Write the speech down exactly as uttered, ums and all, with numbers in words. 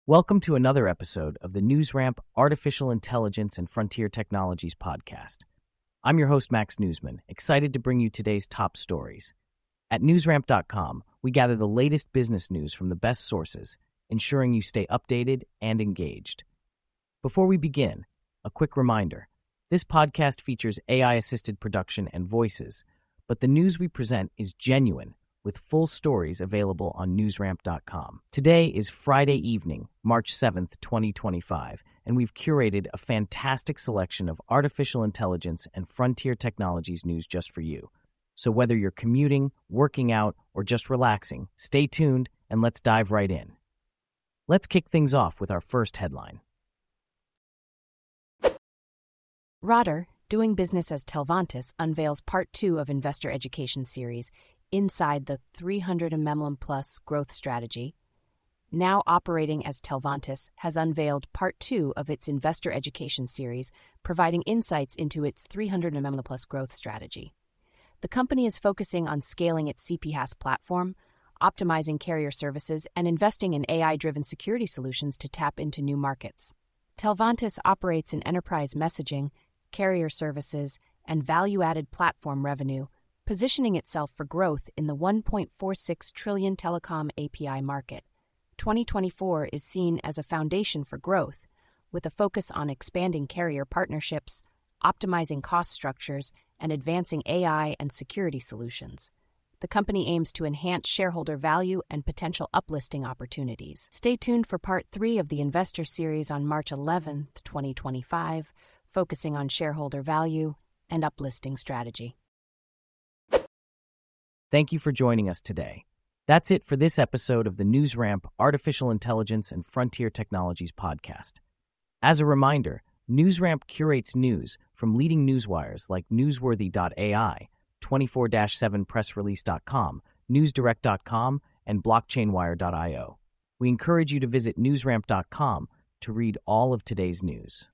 Welcome to another episode of the NewsRamp Artificial Intelligence and Frontier Technologies podcast. I'm your host, Max Newsman, excited to bring you today's top stories. At newsramp dot com, we gather the latest business news from the best sources, ensuring you stay updated and engaged. Before we begin, a quick reminder. This podcast features A I-assisted production and voices, but the news we present is genuine, with full stories available on newsramp dot com. Today is Friday evening, March seventh, twenty twenty-five, and we've curated a fantastic selection of artificial intelligence and frontier technologies news just for you. So whether you're commuting, working out, or just relaxing, stay tuned and let's dive right in. Let's kick things off with our first headline. Rotter, doing business as Telvantis, unveils part two of investor education series, Inside the three hundred M L M Plus Growth Strategy. Now operating as Telvantis, has unveiled part two of its investor education series, providing insights into its three hundred M L M Plus growth strategy. The company is focusing on scaling its C P HAS platform, optimizing carrier services, and investing in A I-driven security solutions to tap into new markets. Telvantis operates in enterprise messaging, carrier services, and value-added platform revenue, positioning itself for growth in the one point four six trillion dollars telecom A P I market. twenty twenty-four is seen as a foundation for growth, with a focus on expanding carrier partnerships, optimizing cost structures, and advancing A I and security solutions. The company aims to enhance shareholder value and potential uplisting opportunities. Stay tuned for part three of the investor series on March eleventh, twenty twenty-five, focusing on shareholder value and uplisting strategy. Thank you for joining us today. That's it for this episode of the NewsRamp Artificial Intelligence and Frontier Technologies podcast. As a reminder, NewsRamp curates news from leading newswires like newsworthy dot A I, twenty-four seven press release dot com, newsdirect dot com, and blockchain wire dot io. We encourage you to visit newsramp dot com to read all of today's news.